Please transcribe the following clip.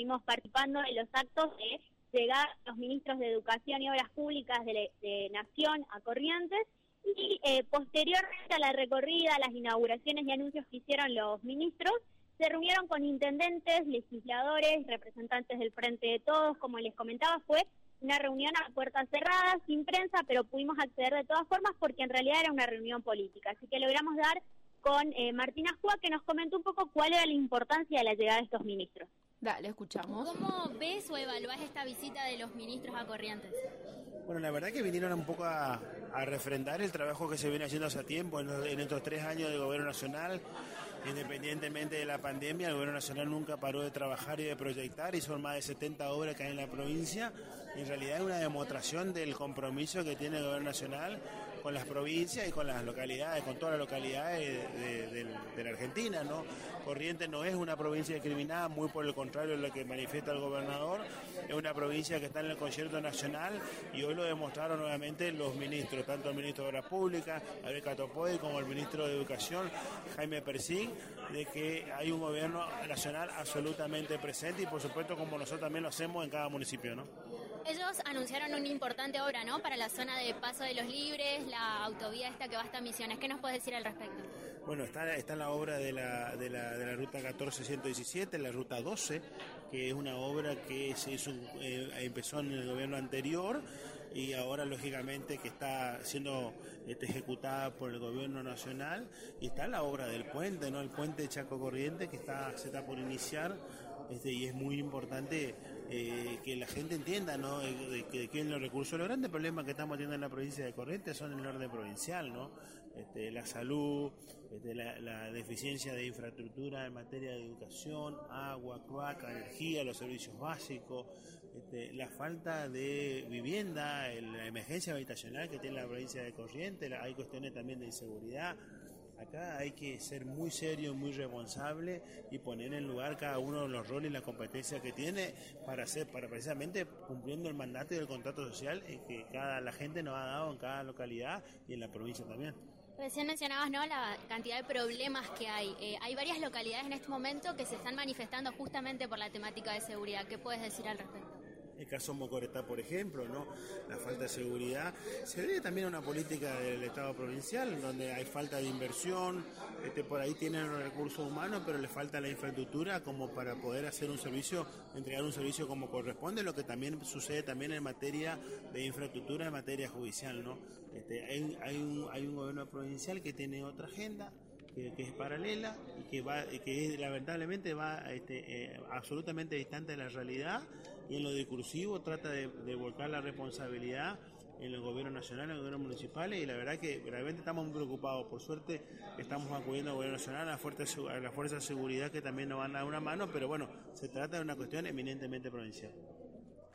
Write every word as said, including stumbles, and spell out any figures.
estuvimos participando en los actos de llegar los ministros de Educación y Obras Públicas de, de Nación a Corrientes, y eh, posteriormente a la recorrida, las inauguraciones y anuncios que hicieron los ministros, se reunieron con intendentes, legisladores, representantes del Frente de Todos. Como les comentaba, fue una reunión a puertas cerradas, sin prensa, pero pudimos acceder de todas formas porque en realidad era una reunión política. Así que logramos dar con eh, Martina Júa, que nos comentó un poco cuál era la importancia de la llegada de estos ministros. Dale, escuchamos. ¿Cómo ves o evaluás esta visita de los ministros a Corrientes? Bueno, la verdad que vinieron un poco a, a refrendar el trabajo que se viene haciendo hace tiempo en, en estos tres años de gobierno nacional. Independientemente de la pandemia, el gobierno nacional nunca paró de trabajar y de proyectar, y son más de setenta obras que hay en la provincia. En realidad es una demostración del compromiso que tiene el gobierno nacional con las provincias y con las localidades, con todas las localidades de, de, de, de la Argentina, ¿no? Corrientes no es una provincia discriminada, muy por el contrario de lo que manifiesta el gobernador. Es una provincia que está en el concierto nacional, y hoy lo demostraron nuevamente los ministros, tanto el ministro de Obras Públicas, Abel Catopoy, como el ministro de Educación, Jaime Persig, de que hay un gobierno nacional absolutamente presente, y por supuesto como nosotros también lo hacemos en cada municipio, ¿no? Ellos anunciaron una importante obra, ¿no?, para la zona de Paso de los Libres, la autovía esta que va hasta Misiones. ¿Qué nos puedes decir al respecto? Bueno, está, está la obra de la, de la, de la ruta catorce ciento diecisiete, la ruta doce, que es una obra que se hizo, eh, empezó en el gobierno anterior, y ahora lógicamente que está siendo este, ejecutada por el gobierno nacional. Y está la obra del puente, ¿no? El puente Chaco Corrientes, que está, se está por iniciar, este, y es muy importante eh, que la gente entienda, ¿no?, de que de, los recursos, los grandes problemas que estamos teniendo en la provincia de Corrientes son en el orden provincial, ¿no? Este, la salud, este, la, la deficiencia de infraestructura en materia de educación, agua, cloaca, energía, los servicios básicos, este, la falta de vivienda, la emergencia habitacional que tiene la provincia de Corrientes. Hay cuestiones también de inseguridad. Acá hay que ser muy serio, muy responsable, y poner en lugar cada uno de los roles y las competencias que tiene para hacer, para precisamente cumpliendo el mandato y el contrato social que cada la gente nos ha dado en cada localidad y en la provincia también. Recién mencionabas, ¿no?, la cantidad de problemas que hay. Eh, hay varias localidades en este momento que se están manifestando justamente por la temática de seguridad. ¿Qué puedes decir al respecto? El caso Mocoretá, por ejemplo, ¿no? La falta de seguridad se debe también a una política del Estado provincial, donde hay falta de inversión. Este, por ahí tienen los recursos humanos, pero les falta la infraestructura como para poder hacer un servicio, entregar un servicio como corresponde, lo que también sucede también en materia de infraestructura, en materia judicial, ¿no? Este, hay, hay, un, hay un gobierno provincial que tiene otra agenda, Que, que es paralela y que va que lamentablemente va este, eh, absolutamente distante de la realidad, y en lo discursivo trata de, de volcar la responsabilidad en el gobierno nacional, en el gobierno municipal, y la verdad que realmente estamos muy preocupados. Por suerte estamos acudiendo al gobierno nacional, a la fuerza, a la fuerza de seguridad, que también nos van a dar una mano, pero bueno, se trata de una cuestión eminentemente provincial.